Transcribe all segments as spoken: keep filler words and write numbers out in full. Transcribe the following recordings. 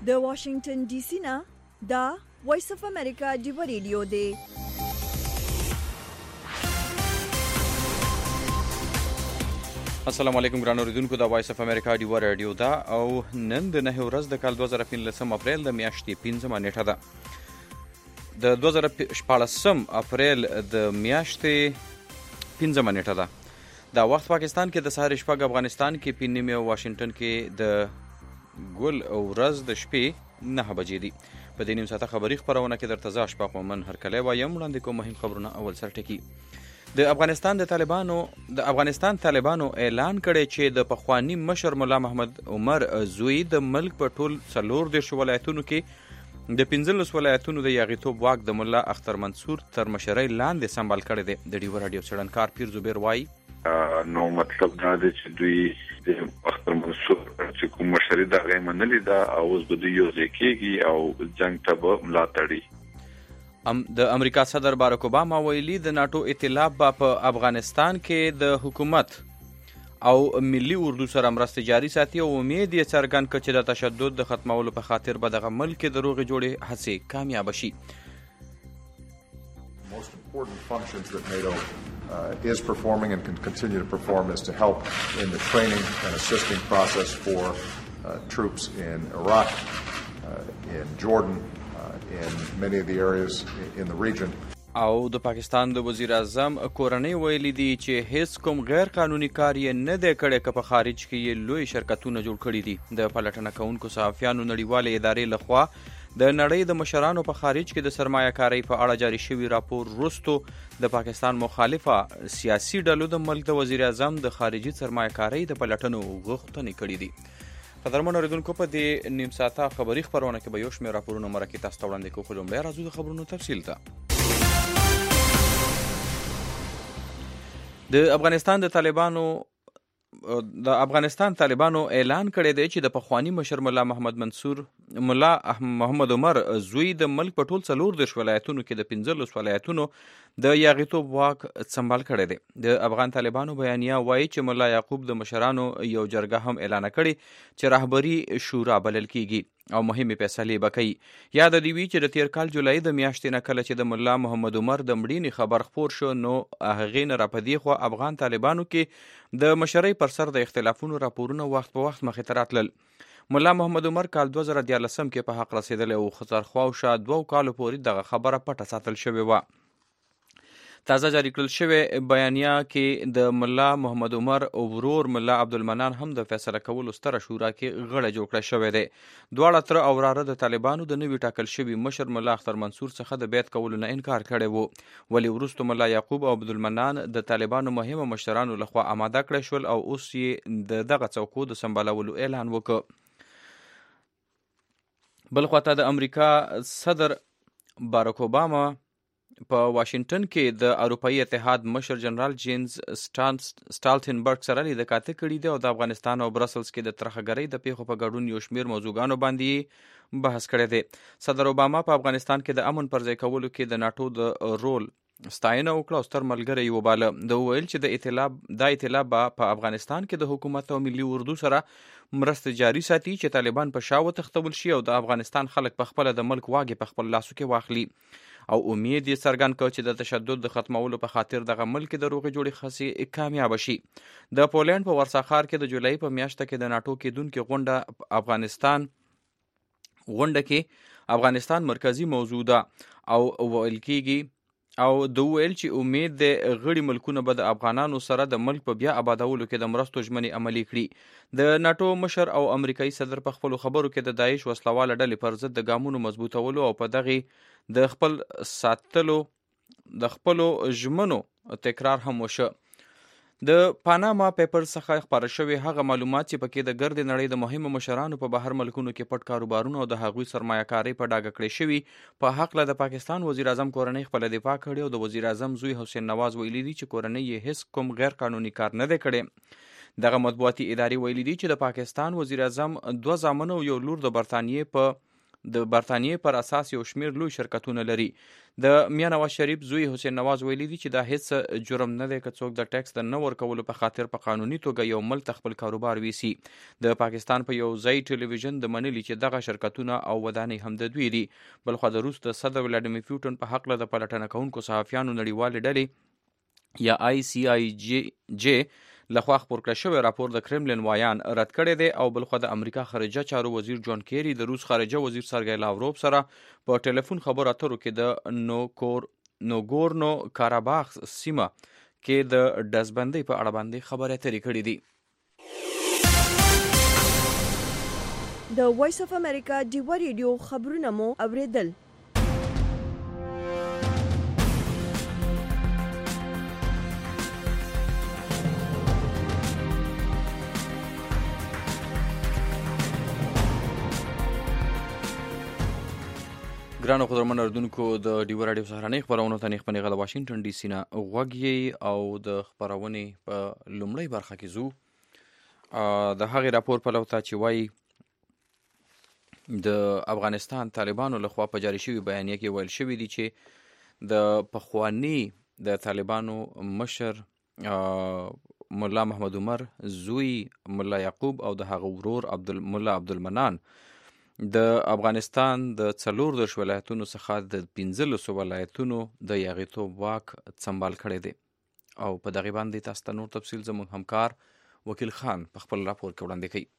د واشنگټن ډي سي نه دا وایس اف امریکا ډیو ریډیو دی. السلام علیکم ګرانو اوریدونکو، د وایس اف امریکا ډیو ریډیو دا او نن د نهه ورځ د کال دوه زره پنځلسم اپریل د میاشتې پنځمه نیټه ده. د دوه زره شپاړسم اپریل د میاشتې پنځمه نیټه ده. دا وخت پاکستان کې د سهار شپږ، افغانستان کې پنځه نیمې او واشنگټن کې د ګل ورځ د شپې نهه بجې دي. په دې نیم ساعته خبري خپرونه کې درته زه اشفاق مومن هرکلی وایم. وړاندې کوم مهم خبرونه. اول سر ټکي. د افغانستان د طالبانو د افغانستان طالبانو اعلان کړی چې د پخوانی مشر مولا محمد عمر زوی د ملک په ټول څلور دېرش ولایتونو کې د پنځلس ولایتونو د یاغیتوب واک د مولا اختر منصور تر مشرۍ لاندې سمبال کړی دی. د ډیو راډیو څېړنکار پیر زبیر وایي نو مطلب دا دی چې دوی د اختر منصور چې کوم مشري دا غي منلې دا او اوس به دوی یو ځای کېږي او جنگ ته به ملاتړي. ام د امریکا صدر باراک اوباما ویلي د ناتو ائتلاف به په افغانستان کې د حکومت او ملي اردو سره مرستې جاري ساتي او امید یې څرګند کړ چې د تشدد د ختمولو په خاطر به دغه ملک کې د روغې جوړې هڅې کامیاب شي. Most important functions that NATO uh, is performing and can continue to perform is to help in the training and assisting process for uh, troops in Iraq, uh, in Jordan, uh, in many of the areas in the region. او د پاکستان د وزیر اعظم کورنۍ ویلي دي چې هیڅ کوم غیر قانوني کار یې نه دی کړی که په خارج کې یې لوی شرکتونه جوړ کړي دي. د پلټنه کوونکو صحافیانو نړیوالې ادارې لخوا د نړۍ د مشرانو په خارج کې د سرمایه کارۍ په اړه جاري شوي راپور وروستو د پاکستان مخالفه سیاسي ډلو د ملک د وزیر اعظم د خارجي سرمایه کارۍ د پلټنو غوښتنې کړې دي. قدرمنو اوریدونکو، په دې نیم ساعته خبري خپرونه کې به یو شمېر راپورونه مرکې تاسو ته وړاندې کوو. خو لومړی راځو د خبرونو تفصیل ته. د افغانستان د طالبانو د افغانستان طالبانو اعلان کړی دی چې د پخوانی مشر مولا محمد منصور مولا محمد عمر زوی د ملک په ټول څلور دېرش ولایتونو کې د پنځلس ولایتونو د یاغیتوب واک سمبال کړی دی. د افغان طالبانو بیانیه وایي چې مولا یعقوب د مشرانو یو جرګه هم اعلان کړي چې رهبري شورا بلل کیږي او مهمې فیصلې به کوي. یاد دې وي چې د تیر کال جولای د میاشتې نه کله چې د مولا محمد عمر د مړینې خبر خپور شو، نو هغې نه راپدې خو افغان طالبانو کې د مشرۍ پر سر د اختلافونو راپورونه وخت په وخت مخې ته راتلل. مولا محمد عمر کال دوه زره دیارلسم کې په حق رسېدلی او خطرخوا شا دوه کالو پورې دغه خبره پټه ساتل شوې وه. تازه جاری کړل شوې بیانیه کې د مولا محمد عمر او ورور مولا عبدالمنان هم د فیصله کولو ستره شورا کې غړی جوړ کړی شوی دی. دواړه تره او وراره د طالبانو د نوي ټاکل شوي مشر مولا اختر منصور څخه د بیعت کولو نه انکار کړی و، ولې وروسته مولا یعقوب او عبدالمنان د طالبانو مهمه مشرانو لخوا آماده کړی شول او اوس یې د دغه څوکو د سمبالولو اعلان وکړ. بل خواته د امریکا صدر باراک اوباما په واشنگټن کې د اروپایي اتحاد مشر جنرال جیمز سټالټنبرګ سره لیدنه کاته کړې ده او د افغانستان او برسلز کې د ترهګرۍ د پیښو په ګډون یو شمېر موضوعګانو باندې بحث کړی دی. صدر اوباما په افغانستان کې د امن پر ځای کولو کې د ناټو د رول ستاینه وکړه او ستر ملګری یې وباله. د ویل چې د ائتلاف دا ائتلاف به په افغانستان کې د حکومت او ملي اردو سره مرستې جاري ساتي چې طالبان په شا وتښتول شي او د افغانستان خلک په خپله د ملک واګې په خپل لاسو کې واخلي. او امید یې څرګند کړ چې د تشدد د ختمولو په خاطر دغه ملک د روغې جوړې هڅې کامیاب شي. د پولینډ په ورسا ښار کې د جولای په میاشته کې د ناټو کېدونکې غونډه افغانستان غونډه کې افغانستان مرکزی موضوع ده او ویل کېږي او د ویل چې امید د غړي ملکونه به د افغانانو سره د ملک په بیا آبادولو کې د مرستو ژمنې عملي کړي. د ناټو مشر او امریکایي صدر په خپلو خبرو کې د داعش وسلواله ډلې پر ضد د ګامونو مضبوطولو او په دغې د خپل ساتلو د خپلو ژمنو تکرار هم وشه. د پاناما پیپرز څخه خپاره شوي هغه معلومات چې پکې د ګردې نړۍ د مهمو مشرانو په بهر ملکونو کې پټ کاروبارونه او د هغوی سرمایه کارۍ په ډاګه کړې شوي په هکله د پاکستان وزیر اعظم کورنۍ خپله دفاع کړې او د وزیر اعظم زوی حسین نواز ویلي دي چې کورنۍ یې هیڅ کوم غیر قانوني کار نه دی کړی. دغه مطبوعاتي ادارې ویلي دي چې د پاکستان وزیر اعظم دوه زامن او یو لور د برطانیې په د برتانیې پر اساس یو شمیر لوی شرکتونه لري. د میا نواز شریف زوی حسین نواز ویلي دي چې دا هیڅ جرم نه دی که څوک د ټیکس د نه ورکولو په خاطر په قانوني توګه یو ملک خپل کاروبار ویسي. د پاکستان په یو ځای ټلویزیون د منلي چې دغه شرکتونه او ودانۍ هم د دوی دي. بلخوا د روس د صدر ولادیمیر پوټین په حق له د پلټنه کوونکو صحافیانو نړیوالې ډلې یا آی سی آی جی جی لخوا خپور کړی شوی راپور د کرملین وایان رد کړی دی او بلخوا د امریکا خارجه چارو وزیر جان کیری د روس خارجه وزیر سرګی لاوروف سره په ټلیفون خبرو اترو کې د نوکور نوګورنو کاراباخ سیمه کې د ډزبندۍ په اړه باندې خبرې اترې کړې دي. د وایس اف امریکا ډیوا ریډیو خبرونه مو اوریدل. ګرانو قدرمن اردوونکو د ډیوا راډیو سهارنۍ خپرونو ته نیخ پنیغه د واشنگټن ډي سي نه غوږ او د خپرونې په لومړۍ برخه کې زو د هغې راپور په لو ته چې وایي د افغانستان طالبانو لخوا په جاري شوي بیانیه کې ویل شوي دي چې د پخواني د طالبانو مشر ملا محمد عمر زوی ملا یعقوب او د هغه ورور عبد ملا عبدالمنان د افغانستان د څلور دېرش ولایتونو څخه د پنځلسو ولایتونو د یاغیتوب واک سمبال کړی دی او په دغې باندې تاسو ته نور تفصیل زموږ همکار وکیل خان په خپل راپور کې وړاندې کوي.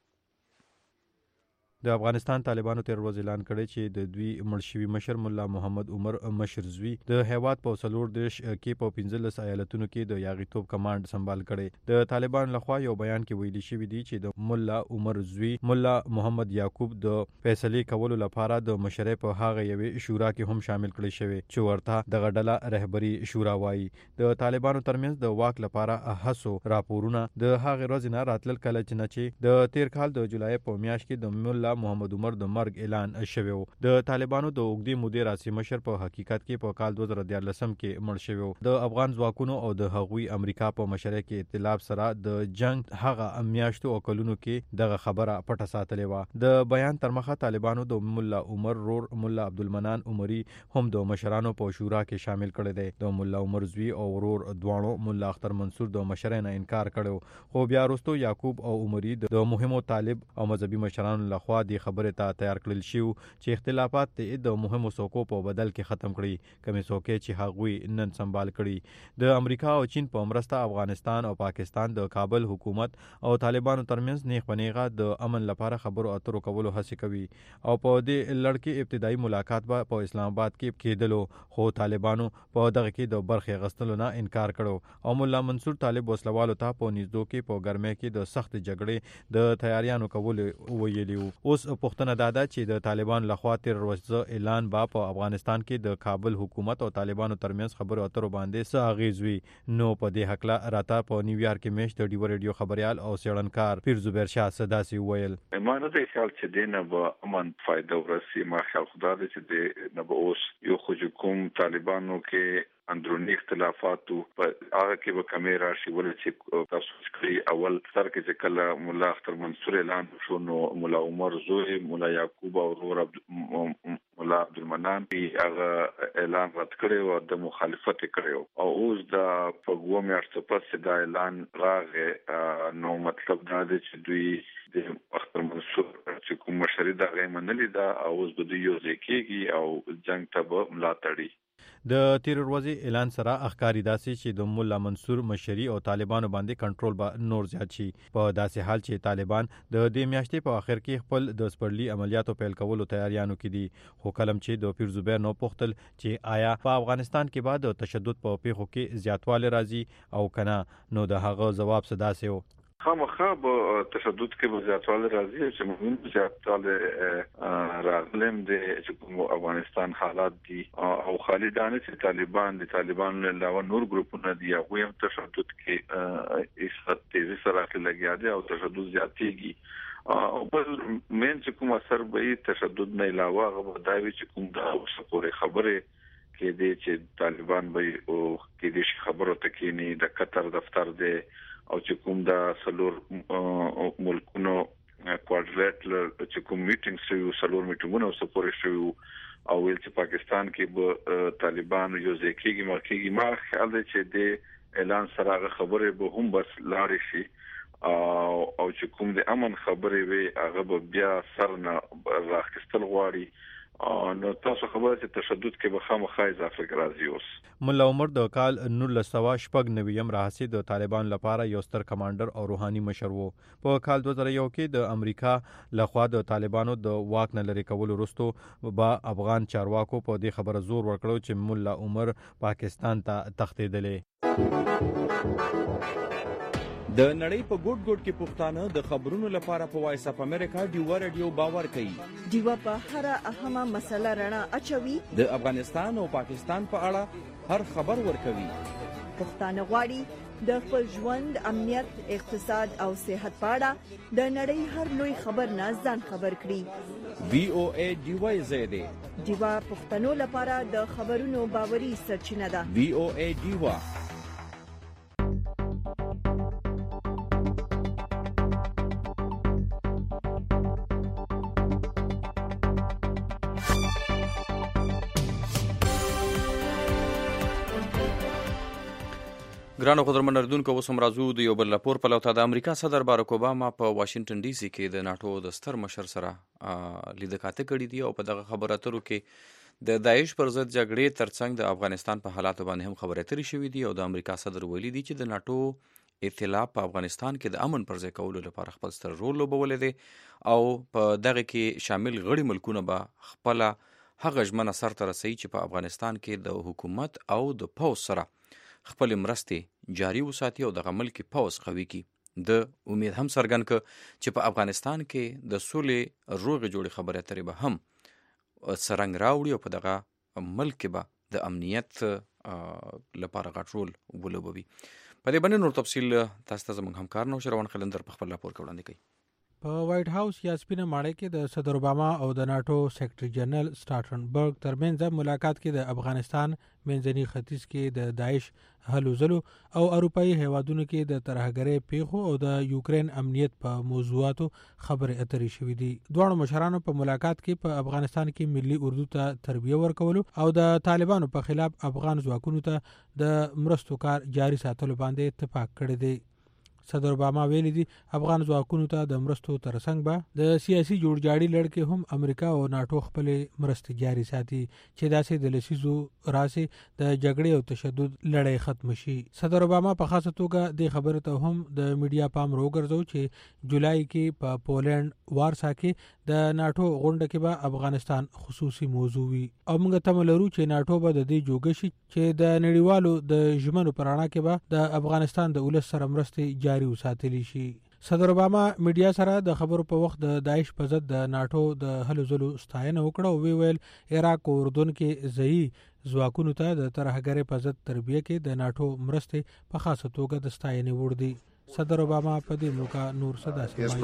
د افغانستان طالبانو تیر ورځ اعلان کړی چې د دوی مړ شوي مشر ملا محمد عمر مشر زوی د هیواد په څلور دېرش کې په پنځلس ایالتونو کې د یاغیتوب کمانډ سمبال کړی. د طالبان لخوا یو بیان کې ویلي شوي دي چې د ملا عمر زوی ملا محمد یعقوب د فیصلې کولو لپاره د مشرۍ په هغه یوې شورا کې هم شامل کړی شوی چې ورته دغه ډله رهبري شورا وایي. د طالبانو ترمنځ د واک لپاره هڅو راپورونه د هغې ورځې نه راتلل کله چې نه چې د تیر کال د جولای په میاشت کې د ملا محمد عمر د مرګ اعلان شوی و. د طالبانو د اوږدې مودې راسي مشر په حقیقت کې په کال دوه زره دیارلسم کې مړ شوی و. د افغان ځواکونو او د هغوی امریکا په مشرۍ کې ائتلاف سره د جنگ هغه میاشتو او کلونو کې دغه خبره پټه ساتلې وه. د بیان تر مخه طالبانو د ملا عمر رور ملا عبدالمنان عمري هم د مشرانو په شورا کې شامل کړی دی. د ملا عمر زوی او ورور دواړو ملا اختر منصور د مشرۍ نه انکار کړو خو بیا وروسته یعقوب او عمري د مهمو طالب او مذهبي مشرانو لخوا د خبرې ته تیار کړل شي چې اختلافات د مهمو څوکو په بدل کې ختم کړي کومې څوکې چې هغوی نن سمبال کړي. د امریکا او چین په مرسته افغانستان او پاکستان د کابل حکومت او طالبانو ترمنځ نیغ په نیغه د امن لپاره خبرو اترو کولو هڅې کوي او په دې لړ کې ابتدایي ملاقات به په اسلام آباد کې کېدلو خو طالبانو په دغه کې د برخې اخیستلو نه انکار کړو او ملا منصور طالب وسلوالو ته په نږدو کې په ګرمۍ کې د سخت جګړې د تیاریانو کولو ویلي وو. اوس پوښتنه دا ده چې د طالبان لخوا تیر ورځ اعلان با په افغانستان کې د کابل حکومت او طالبانو ترمنځ خبرو اترو باندې څه اغیز وي. نو په دې هکله راته په نیویارک کې میشت د ډیوا ریډیو خبريال او څېړنکار پیر زبیر شاه صداسي ویل ایمانه د خیال چې دینه به امن فائدہ ورسي ما خیال خدای دې چې د نه به اوس یو خو حکوم طالبانو کې اندرونی اختلافات په هغه کې به کمی راشي ولې چې تاسو کړی اول سر کې چې کله مولا اختر منصور اعلان شو نو مولا عمر زوی مولا یعقوب او ورور مولا عبدالمنان هغه اعلان رد کړی او د مخالفت کړی او اوس د په میاشتو پس دا اعلان راغی نو مطلب دا دی چې دوی د اختر منصور چې کوم مشري دا غي منلي دا اوس به دوی یو ځکیږي او جنگ ته به ملاتړي. د تیر ورځې اعلان سره اخکاری داسې چې د مولا منصور مشري او طالبانو باندې کنټرول به نور زیات شي په داسې حال چې طالبان د دې میاشتې په اخر کې خپل د سپرلی عملیاتو پیل کولو تیاریانو کې دي. خو کلم چې د پیر زبیر نو پوښتل چې آیا په افغانستان کې بعد تشدد په پیښو کې زیاتوالی راځي او کنه نو د هغه جواب صداسي و خامخا به تشدد کې به زیاتوالی راځي چې مهم زیاتوالی راغلم د چې افغانستان حالات دي او خالدانه چې طالبان د طالبان له علاوه نور ګروپونه دي هغه هم تشدد کې ایست تیزی سره لګیا دي او تشدد زیاتېږي او بل مین چې کوم اثر به تشدد نه علاوه هغه داوی چې کوم دا اوسه خبره کې دي چې طالبان به او کې دي خبرو ته کې نه د قطر دفتر دی او چې کوم دا سلور ملکونو کوادریلټرل چې کوم میټینګ شوی سلور میټینګونه سپورټ شوی او ویل چې پاکستان کې به طالبان یو ځکهږي مرکزي ما خیال دی چې د اعلان سره خبره به هم بس لاړ شي او او چې کوم د امن خبره وي هغه به بیا سرنه راخستل غواړي نو تاسو خبره چې تشدد کې به خامخا اضافه راځي. اوس مولا عمر د کال نولس سوه شپږ نویم راهسي د طالبان لپاره یو ستر کمانډر او روحاني مشر وو. په کال دوه زره یو کې د امریکا لخوا د طالبانو د واک نه لري کولو وروسته با افغان چارواکو په دې خبره زور ورکړو چې مولا عمر پاکستان ته تښتېدلی. د نړۍ په ګوټ ګوټ کې پښتانه د خبرونو لپاره په وایس اف امریکا ډیوا رادیو باور کوي. ډیوا په هر اهمه مسله رڼا اچوي. د افغانستان او پاکستان په اړه هر خبر ورکوي. پښتانه غواړي د خپل ژوند، امنیت، اقتصاد او صحت په اړه د نړۍ هر لوی خبر نه ځان خبر کړي. وی او ای ډیوا زیاده ډیوا پښتنو لپاره د خبرونو باوري سرچینه ده. وی او ای ډیوا ګرانو قدرمن اردوونکو، اوس هم راځو د یو بل راپور په لور. د امریکا صدر باراک اوباما په واشنگټن ډي سي کې د ناټو د ستر مشر سره لیدنه کړې دي او په دغه خبرو اترو کې د داعش پر ضد جګړې ترڅنګ د افغانستان په حالاتو باندې هم خبرې اترې شوې دي او د امریکا صدر ویلي دي چې د ناټو ائتلاف په افغانستان کې د امن پر ځای کولو لپاره خپل ستر رول لوبولی دی او په دغه کې شامل غړي ملکونه به خپل هغه ژمنه سرته رسوي چې په افغانستان کې د حکومت او د پوځ سره خپل مرستې جاری وساتي او دغه ملک پوځ قوي کی. د امید هم څرګند ک چې په افغانستان کې د سولې روغ جوړې خبرې اترې به هم سرنګ راوړي او په دغه ملک به د امنیت لپاره غټ رول ولوبوي. په دې باندې نور تفصیل تاسو ته زموږ همکار نو شروان خلندر په خپل راپور کې وړاندې کوي. په وایټ هاوس یا سپینه ماڼۍ کې د صدر اوباما او د ناټو سیکرټري جنرال سټالټنبرګ ترمنځ ملاقات کې د افغانستان منځني ختیځ کې د داعش هلو ځلو او اروپایي هیوادونو کې د ترهګرۍ پیښو او د یوکرین امنیت په موضوعاتو خبرې اترې شوې دي. دواړو مشرانو په ملاقات کې په افغانستان کې ملي اردو ته تربیه ورکولو او د طالبانو په خلاف افغان ځواکونو ته د مرستو کار جاري ساتلو باندې اتفاق کړی دی. صدر اوباما ویلي دي افغان ځواکونو ته د مرستو ترڅنګ به د سیاسي جوړجاړي لړ کې هم امریکا او ناټو خپل مرستې جاري ساتي چې داسې د لسیزو راسي د جګړې او تشدد لړۍ ختم شي. صدر اوباما په خاصه توګه د خبرو ته هم د میډیا پام راوګرځو چې جولای کې په پولند وارسا کې د ناټو غونډه کې به افغانستان خصوصي موضوع وي او موږ تمه لرو چې ناټو به د دې جوګه شي چې د نړیوالو د ژمنو پر اړه کې به د افغانستان د ولس سره مرستې جاري وساتلی شي. صدر اوباما میډیا سره د خبرو په وخت د داعش په ضد د ناټو د هلو ځلو ستاینه وکړه او وی ویل عراق او اردن کې ځایي ځواکونو ته د ترهګرۍ په ضد تربیه کې د ناټو مرستې په خاصه توګه د ستاینې وړ دي. صدر اوباما په دې موقع نور صدا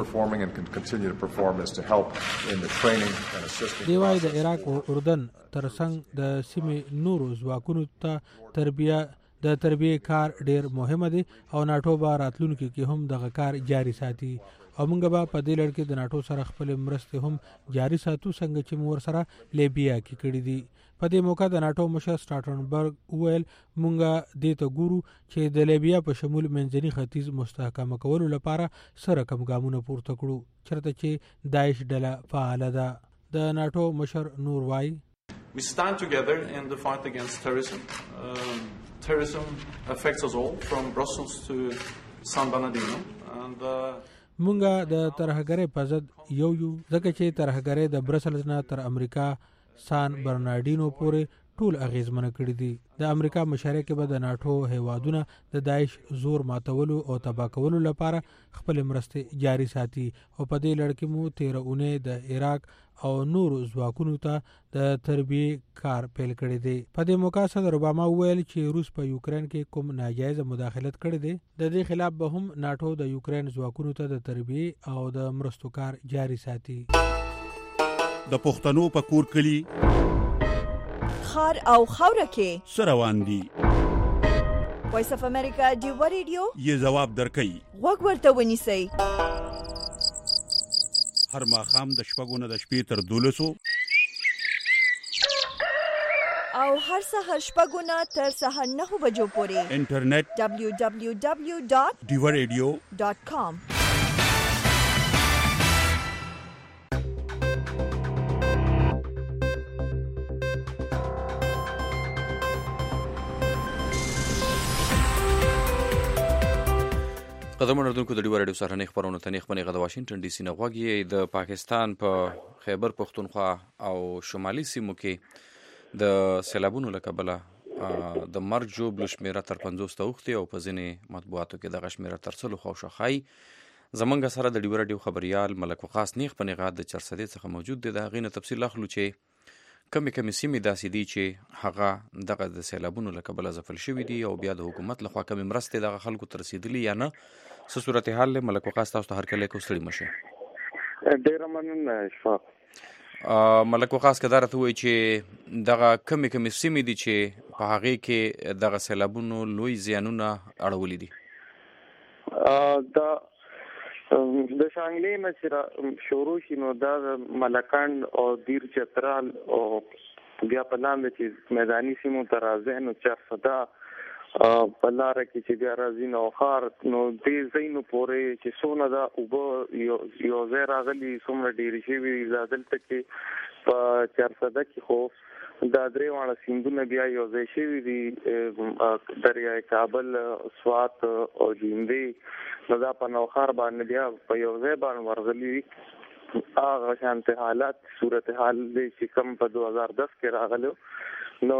دی وايي د عراق او اردن ترڅنګ د سیمې نورو ځواکونو ته تربیه د تربیه کار ډیر مهمه دی او ناټو به راتلونکي کې هم دغه کار جاري ساتي او موږ به په دې لړ کې د ناټو سره خپل مرستې هم جاري ساتو څنګه چې موږ سره لیبیا کې کړی دي. په دې موقع د ناټو مشر سټالټنبرګ ویل موږ دې ته ګورو چې د لیبیا په شمول منځني ختیځ مستحکم کولو لپاره سره کم ګامونه پورته کړو چرته چې داعش ډله فعال ده. د ناټو مشر نور وایي We stand together in the fight against terrorism. Um, terrorism affects us all from Brussels to San Bernardino and uh, مونږه د ترهګرۍ په ضد یو یو ځکه چې ترهګرۍ د برسلز نه تر امریکا سان برنارډینو پورې ټول اغیزمن کړی دي. د امریکا مشارکت کې به د ناټو هیوادونه د داعش زور ماتولو او تباه کولو لپاره خپل مرستې جاري ساتي او په دې لړ کې مو تیره اونۍ د عراق او نور ځواکونو ته د تربیه کار پیل کړی دی. په دې موقع صدر اوباما ویل چې روس په یوکرين کې کوم ناجایز مداخلت کړی دی د دې خلاف به هم ناټو د یوکرين ځواکونو ته د تربیه او د مرستو کار جاري ساتي. د پښتنو په کور کلی خار او خوره کې سروان دي. وایس اف امریکا ډیوا رادیو یې جواب درکړي. وګ ورته ونیسئ. هر ماښام د شپږو نه د شپې تر دولسو او هر سهار شپږو نه تر سهار نهو بجو پورې انټرنیټ دبلیو دبلیو دبلیو ډاټ ډیو ریډیو ډاټ کام. قدرمن اردوونکو د ډیو رادیو سهارنۍ خپرونه ته نیغ په نیغه د واشنګټن ډي سي نه غوږ یې. د پاکستان په خیبر پښتونخوا او شمالي سیمو کې د سیلابونو له کبله د مرګ ژوبلو شمېره تر پنځوس ته اوښتې او په ځینې مطبوعاتو کې دغه شمېره تر سلو خواوشا ښایي. زموږ سره د ډیو رادیو خبریال ملک وقاص نیغ په نیغه د چرسدې څخه موجود دی. د هغې نه تفصیل اخلو چې کمې کمې سیمې داسې دي چې هغه دغه د سیلابونو له کبله ځپل شوي دي او بیا د حکومت لخوا کمې مرستې دغه خلکو ته رسېدلي یا نه. څه صورتحال دی ملک وقاص؟ تاسو ته هرکلی کو ستړي مه شئ. ډېره مننه اشفاق. ملک وقاص که دا راته ووایي چې دغه کمې کمې سیمې دي چې په هغې کې دغه سیلابونو لوی زیانونه اړولي دي. دا د شانګلې نه چې شروع شي نو دا ملکان او دیر چترال او بیا په لاندې چې میداني سیمو ته راځي نو چرسده په لاره کې چې بیا راځي نو خار نو دې ځایونو پورې چې څونه دا اوبه یو ځای راغلي څومره ډېرې شوي دا دلته کې په چرسده کې خو دا درې واړه سیندونه بیا یو ځای شوي دي، دریای کابل، سوات او جیندې نو دا په نوخار باندې بیا په یو ځای باندې ورغلي دي. هغه شانتي حالات صورتحال دی چې کوم په دو هزار دس کې راغلو نو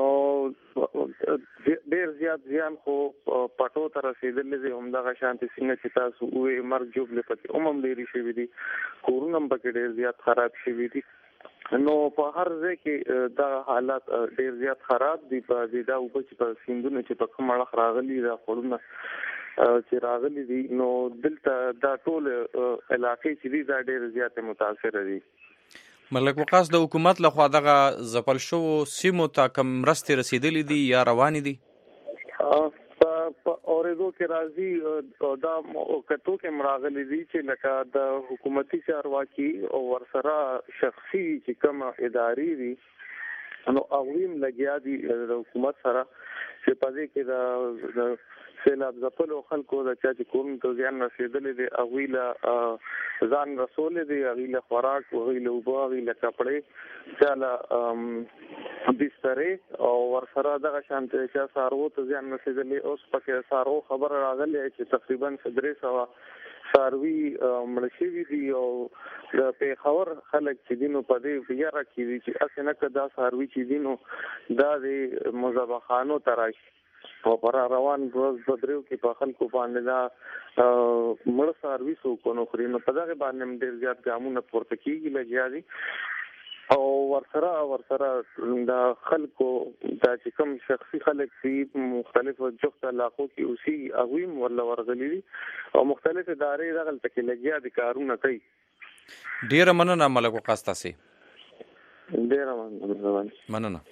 ډېر زیات زیان خو پټو ته رسېدلی دی. همدغه شانتي څنګه چې تاسو ووایئ مرګ ژوبلې پکې هم هم ډېرې شوي دي، کورونه هم پکې ډېر زیات خراب شوي دي. نو په هر ځای کې دا حالات ډېر زیات خراب دي. په دې دا اوبه چې په سیندونه چې په کوم اړخ راغلي دا خوړونه چې راغلي دي نو دلته دا ټول علاقې چې دي دا ډېر زیات متاثره دي. ملک وقاص د حکومت لخوا دغه ځپل شوو سیمو ته کوم مرستې رسېدلې دي یا روانې دي؟ په اورېدو کې راځي دا کتو کې مراغلي دي چې لکه د حکومتي چارواکي او ورسره شخصي چې کوم ادارې دي نو اغویم لګیا دي د حکومت سره چې په دې کې د سیلاب ځپلو خلکو د چا چې کوم ته زیان رسېدلی دی هغوی له ځان رسولی دی، هغوی له خوراک، هغوی له اوبه، هغوی له کپړې، چا له بسترې او ورسره دغه شانته چا څاروو ته زیان رسېدلی. اوس پکې څاروو خبره راغلی چې تقریبا درې سوه څاروي مړه شوي دي او د پېښور خلک چې دي نو په دې یاره کې دي چې هسې نه که دا څاروي چې دي نو دا د مذبحخانو ته راشي او پر روان ورځ بدریو کې په خلکو باندې دا مړه څاروي څوک ونه خوري نو په دغه باندې هم ډېر زیات ګامونه پورته کېږي لګیا دي او ورسره ورسره د خلکو دا چې کوم شخصي خلک دي مختلفو جغت علاقو کې اوسي هغوی هم ورله ورغلي دي او مختلف ادارې دغلته کې لګیا دي کارونه کوي. ډېره مننه ملک وقاص تاسې. ډېره مننه. مننه.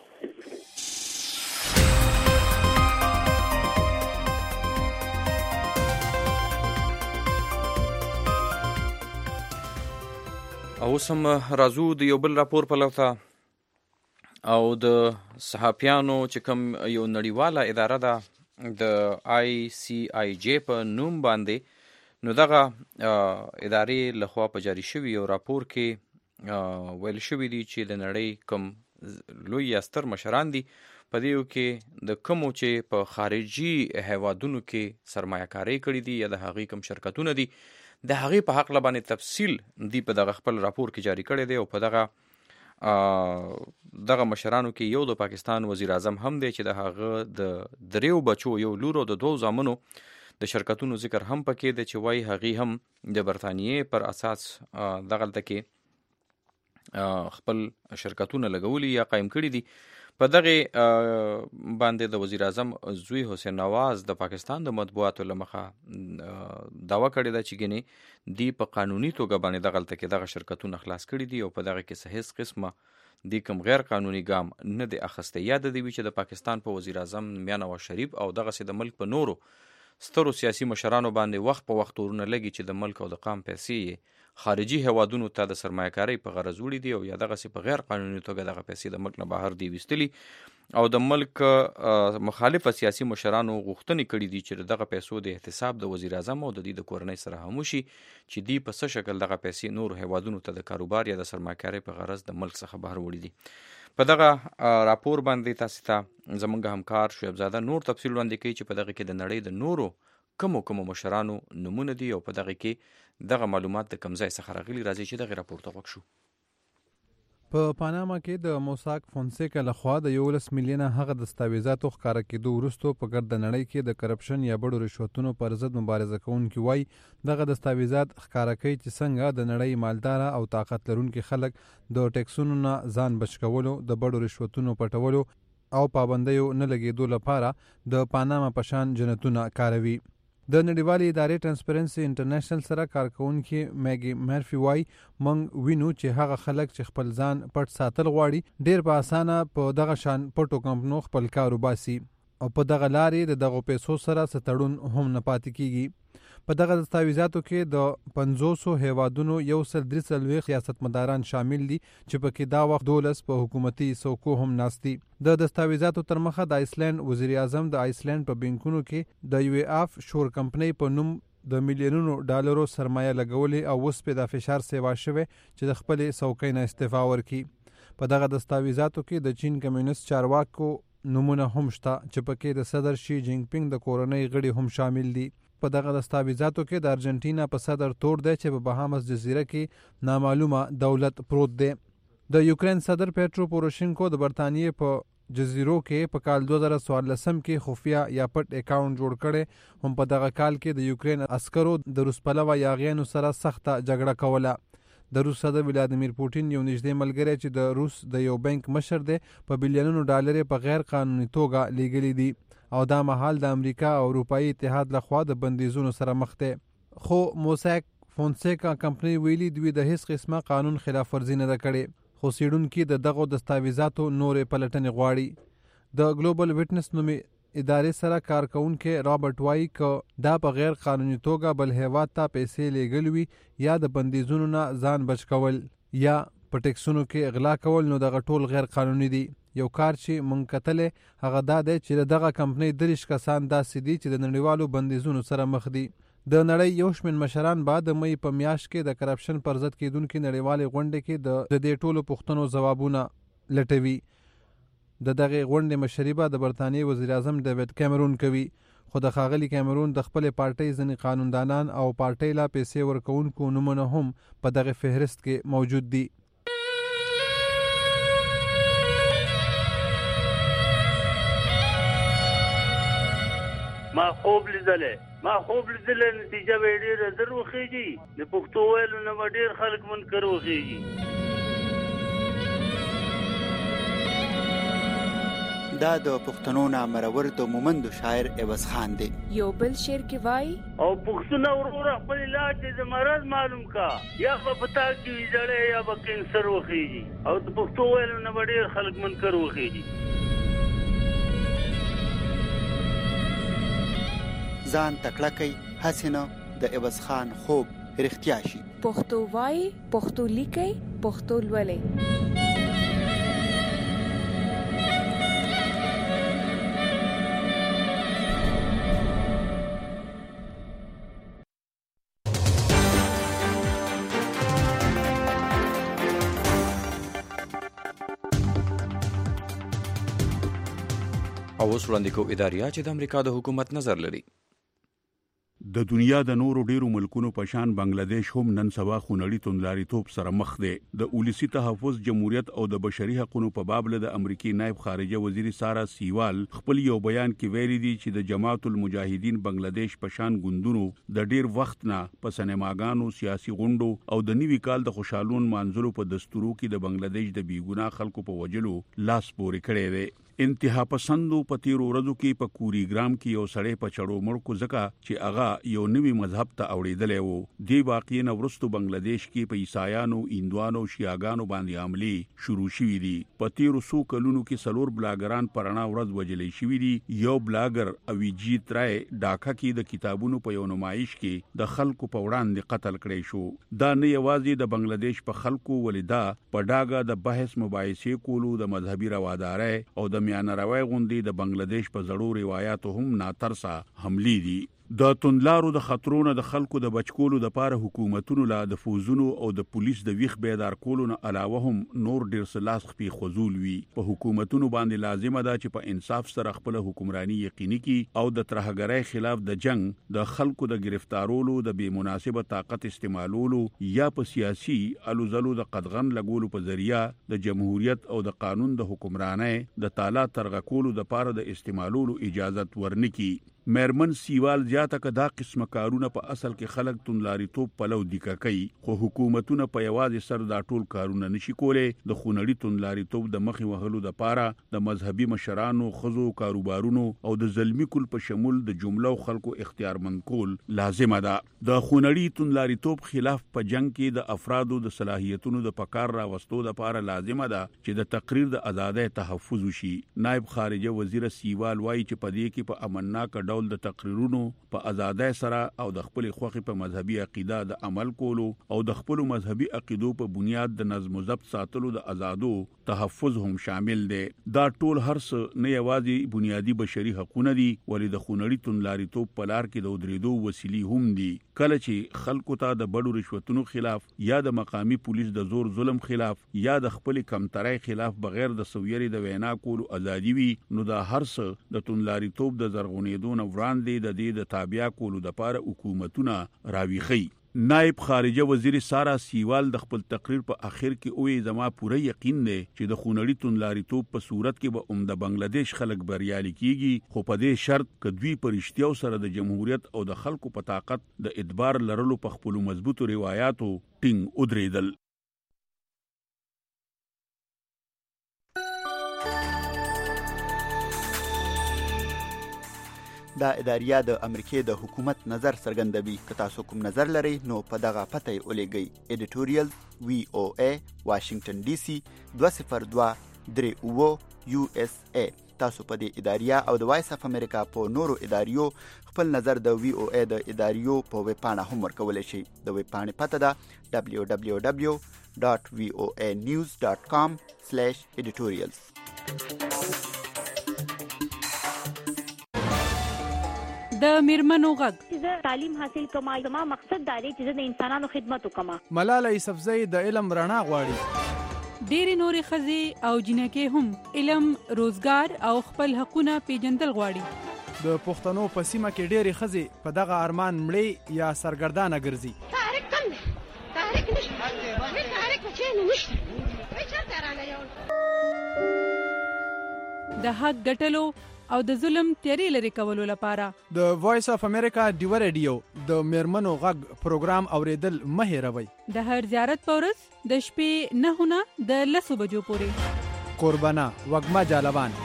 اوس هم راځو د یو بل راپور په لور ته او د صحافیانو چې کوم یو نړیواله اداره ده د آی سی آی جے په نوم باندې نو دغه ادارې لخوا په جاري شوي یو راپور کې ویل شوي دي چې د نړۍ کوم لوی یا ستر مشران دي په دیو کې د کومو چې په خارجي هیوادونو کې سرمایه کاري کړي دي یا د هغې کوم شرکتونه دي د هغې په حق باندې تفصیل دی په دغه خپل راپور کې جاری کړی دی او په دغه دغه مشرانو کې یو د پاکستان وزیر اعظم هم دی چې د هغه د دریو بچو یو لور او د دوو زامنو د شرکتونو ذکر هم پکې دی چې وایي هغې هم د برطانیې پر اساس دغلته کې خپل شرکتونه لګولي یا قایم کړي دي. په دغه باندې د وزیر اعظم زوی حسین نواز د پاکستان د مطبوعاتو له مخه دعوه کړې ده چې ګینې دی په قانوني توګه باندې دغلته کې دغه شرکتونه خلاص کړي دي او په دغه کې هیڅ قسمه دی کوم غیر قانوني ګام نه دی اخیستی. یاد دی چې د پاکستان په وزیر اعظم میاں نواز شریف او دغسې د ملک په نورو سترو سیاسي مشرانو باندې وخت په وخت ورونه لګي چې د ملک او د قام پیسې خارجي هوادونو ته د سرمایه‌کارۍ په غرض وړي دي او یا دغسې په غیر قانوني توګه دغه پیسې د ملک نه بهر دي ویستلي او د ملک مخالفه سیاسي مشرانو غوښتنې کړي دي چې دغه پیسو د احتساب د وزیر اعظم او د دې د کورنۍ سره هم وشي چې دی په څه شکل دغه پیسې نور هوادونو ته د کاروبار یا د سرمایه‌کارۍ په غرض د ملک څخه بهر وړي دي. په دغه راپور باندې تاسو ته زموږ همکار شعیب زاده نور تفصیل وړاندې کوي چې په دغه کې د نړۍ د نورو کومو کومو مشرانو نمونه دي او په دغه کې دغه معلومات د کوم ځای څخه راغلي راځي چې دغه راپور ته غوږ شو. په پاناما کې د موساک فونسیکا لخوا د یولس میلیونه هغه دستاویزاتو ښکاره کېدو وروسته په ګرد نړۍ کې د کرپشن یا بډو رشوتونو پر ضد مبارزه کوونکي وایي دغه دستاویزات ښکاره کوي چې څنګه د نړۍ مالداره او طاقت لرونکي خلک د ټیکسونو نه ځان بچ کولو د بډو رشوتونو پټولو او پابندیو نه لګېدو لپاره د پاناما په شان جنتونه کاروي. د نړیوالې ادارې ټرانسپیرنسي انټرنیشنل سره کارکونکي میګي مرفي وایي موږ وینو چې هغه خلک چې خپل ځان پټ ساتل غواړي ډیر په اسانه په دغه شان پټو کمپنو خپل کار وباسي او په دغه لارې د دغو پیسو سره ستړون هم نه پاتې کیږي. په دغه دستاویزاتو کې د پنځوسو هیوادونو یو سل درې څلوېښت سیاستمداران شامل دي چې پکې دا وخت دولس په حکومتي څوکو هم ناست دي. د دستاویزاتو تر مخه د آیسلینډ وزیر اعظم د آیسلینډ په بینکونو کې د یو اف شور کمپنۍ په نوم د میلیونونو ډالرو سرمایه لګولې او اوس په د فشار سیوا شوی چې د خپلې څوکۍ نه استعفا ورکړي. په دغه دستاویزاتو کې د چین کمیونست چارواکو نمونه هم شته چې پکې د صدر شي جینګ پینګ د کورنۍ غړي هم شامل دي. په دغه دستاویزاتو کې د ارجنټینا په صدر تور دی چې په بهامس جزیره کې نامعلومه دولت پروت دی. د یوکرین صدر پیټرو پوروشینکو د برتانیې په جزیرو کې په کال دوه زره څوارلسم کې خفیه یا پټ اکاونټ جوړ کړي. هم په دغه کال کې د یوکرین عسکرو د روس پلوه یاغیانو سره سخته جګړه کوله. د روس صدر ولادیمیر پوټین یو نږدې ملګری چې د روس د یو بانک مشر دی په بلیونونو ډالر په غیر قانوني توګه لیږلي دي او دا مهال د امریکا او اروپایي اتحاد لخوا د بندیزونو سره مخ دی. خو موساک فونسیکا کمپنۍ ویلي دوی د هیڅ قسمه قانون خلاف ورزي نه ده کړې خو څېړونکي د دغو دستاویزاتو نورې پلټنې غواړي. د ګلوبل ویټنس نومي ادارې سره کارکونکي رابرټ وایي که دا په غیر قانوني توګه بل هیواد ته پیسې لیږل وي یا د بندیزونو نه ځان بچ کول یا په ټیکسونو کې اغلا کول نو دغه ټول غیر قانوني دي. یو کار چې مونږ کتلې هغه دا دی چې دغه کمپنۍ دېرش کسان داسې دي چې د نړیوالو بندیزونو سره مخ دي. د نړۍ یو شمېر مشران به د مۍ په میاشت کې د کرپشن پر ضد کېدونکې نړیوالې غونډې کې د دې ټولو پوښتنو ځوابونه لټوي. د دغې غونډې مشري به د برطانیې وزیر اعظم ډیوډ کیمرون کوي خو د ښاغلي کیمرون د خپلې پارټۍ ځینې قانوندانان او پارټۍ لا پیسې ورکوونکو نومونه هم په دغه فهرست کې موجود دي. ما خوب لیدلې ما خوب لیدلې نتیجه به ډېره در وخیږي د پښتو ویلو نه به ډېر خلک منکر وخیږي. دا د پښتنو نامرور د مومندو شاعر عوض خان دی. یو بل شعر کې وای او پښتون ورور خپل علاج د مرض معلوم کا یا په پتا کې ویځړې یا په کینسر وخیږي او د پښتو ویلو نه به ډېر خلک منکر وخیږي. ځان تکړه کوي هسې نه د عوض خان خوب رښتیا شي. پښتو وای پښتو لیکي پښتو لولي. او اوس وړاندې کوو اداریه چې د امریکا د حکومت نظر لري. د دنیا د نورو ډیرو ملکونو په شان بنگلاديش هم نن سبا خونړی توندلاریتوب سره مخ دی. د ولسی تحفظ جمهوریت او د بشري حقوقو په باب له د امریکای نائب خارجه وزیر سارا سیوال خپل یو بیان کې ویلي دي چې د جماعت المجاهدین بنگلاديش په شان ګوندونو د ډیر وخت نه په سینماګانو سیاسي غونډو او د نیوي کال د خوشالون مانځلو په دستورو کې د بنگلاديش د بیګنا خلکو په وجلو لاس پورې کړی دی. انتها پسندو په تیرو ورځو کې په کوریګرام کې یو سړی په چړو مړ کو ځکه چې هغه یو نوی مذهب ته اوړېدلی وو. دې واقعې نه وروسته بنگلاديش کې په عیسایانو، هندوانو، شیعاګانو باندې حملې شروع شوې دي. په تیرو څو کلونو کې څلور بلاګران په رڼا ورځ وژلې شوي دي. یو بلاګر اویجیت رای ډاکا کې د کتابونو په یو نمایش کې د خلکو په وړاندې قتل کړی شو. دا نه یوازې د بنگلاديش په خلکو ولیدا په ډاګه د بحث مباحثې کولو د مذهبي روادارۍ او د میانه روی غوندې د بنگلاديش په زړو روایتو هم ناترسه حملې دي. د توندلارو د خطرونو د خلکو د بچکولو د پاره حکومتونو لا د فوزونو او د پولیس د ویخ بیدار کولو نه علاوه هم نور ډیر سلاس خپي خذول وی. په حکومتونو باندې لازمه ده چې په انصاف سره خپل حکمرانی یقیني کی او د ترهګرۍ خلاف د جنگ د خلکو د گرفتارولو د بے مناسبه طاقت استعمالولو یا په سیاسي الوزلو د قدغن لګولو په ذریعہ د جمهوریت او د قانون د حکمرانۍ د تعالی ترغکولو د پاره د استعمالولو اجازت ورنکي. مېرمن سیوال زیاته که دا قسمه کارونه په اصل کې خلک توندلاریتوب پلو دیکه کوي، خو حکومتونه په یوازې سر دا ټول کارونه نشي کولی. د خونړي توندلاریتوب د مخې وهلو د پاره د مذهبي مشرانو، ښځو، کاروبارونو او د ظلمي کل په شمول د جمله خلکو اختیارمند کول لازمه ده. د خونړي توندلاریتوب خلاف په جنگ کې د افرادو د صلاحیتونو د پکار راوستو د پاره لازمه ده چې د تقریر د آزادۍ تحفظ وشي. نائب خارجه وزیر سیوال وایي چې په دې کې په امنناک ډول د تقریرونو په آزادۍ سره او د خپل خوخي په مذهبي عقیده د عمل کولو او د خپل مذهبي عقیدو په بنیاد د نظم و ضبط ساتلو د آزادو تحفظ هم شامل دی. دا ټول هرڅ نه یوازې بنیادی بشري حقوقونه دي، ولې د خونړي توندلاریتوب په لار کې د ودریدو وسیلې هم دي. کله چې خلکو ته د بډو رشوتونو خلاف یا د مقامی پولیس د زور ظلم خلاف یا د خپل کمترۍ خلاف بغیر د سویري د وینا کولو ازادي وي، نو دا هرڅ د توندلاریتوب د زرغونېدو نه وړاندې د دې د تابع کولو د پاره حکومتونه راويخي. نائب خارجه وزیر سارا سیوال د خپل تقریر په اخر کې وې زما پوره یقین دی چې د خونړي توندلاریتوب په صورت کې به عمده بنگلاديش خلک بریالي کیږي، خو په دې شرط چې دوی پرشتیاو سره د جمهوریت او د خلکو په طاقت د ادبار لرلو په خپل مضبوطو روایتو ټینګ ودرېدل. دا اداریه د امریکای د حکومت نظر څرګندوي. که تاسو کوم نظر لرئ نو په دغه پته یې ولېږئ. ایډیټوریال وی او ای واشنگټن ډي سي دوه صفر دوه درې اوه یو اس ای. تاسو په دې اداریه او د وایس اف امریکا په نورو اداریو خپل نظر د وی او ای د اداریو په ویب پاڼه هم ورکولی شئ. د ویب پاڼې پته ده دبلیو دبلیو دبلیو ډاټ وی او ای نیوز ډاټ کام سلیش ایډیټوریالز. د میرمنو غږ زه تعلیم حاصل کوم، زما مقصد دا دی چې زه د انسانانو خدمت وکم. ملاله یوسفزۍ د علم رڼا غواړي. ډېرې نورې ښځې او جنکې هم علم، روزګار او خپل حقونه پیژندل غواړي. د پښتنو په سیمه کې ډېرې ښځې په دغه ارمان مړې یا سرګردانه ګرځي. تحریک کم دی، تحریک نشته، وی تحریک په چینه نشته، وی چرته رانه یو د حق ګټلو او د ظلم تیارې لرې کولو لپاره د وایس اف امریکا ډیو ریډیو د میرمنو غږ پروګرام اوریدل مه هېروئ. د هر زیارت په ورځ د شپې نهه نه د لسو بجو پورې. قربانه وږمه جالبان.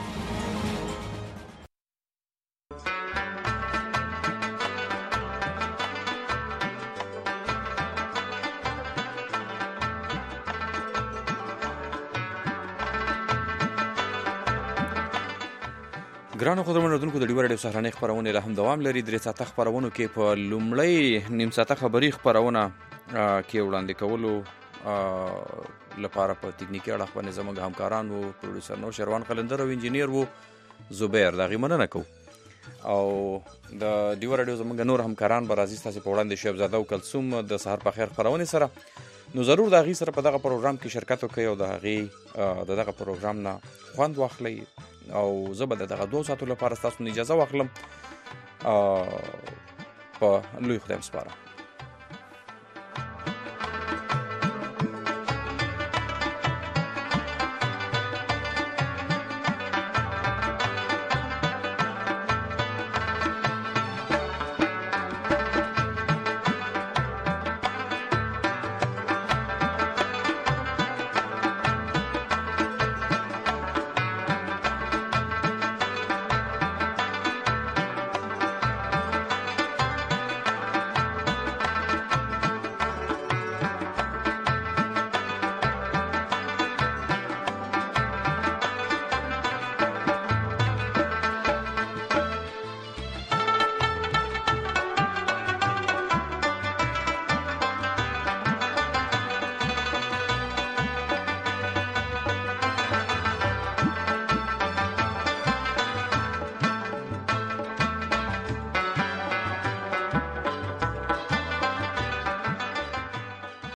ګرانو خبرونه راډونکو د ډیو ریډیو سهارنۍ خبرونه له هم دوام لري. درې ساعته خبرونه کې په لومړی نیم ساعته خبري خبرونه کې وړاندې کولو لپاره په تکنیکی اړه باندې زموږ همکاران وو، پروډوسر نو شروان قلندر او انجینیر وو زبیر. دا غیمنه کو او د ډیو ریډیو زموږ نور همکاران به راځي تاسو په وړاندې شهبزاده او کلثوم د سحر په خیر خبرونه سره. نو ضرور دا غي سره په دغه پروګرام کې شرکت وکړئ او د هغې د دغه پروګرام نه خوند واخلئ او زه به د دغه دوه ساعتو لپاره ستاسو اجازه واخلم. په لوی خدای سپاره.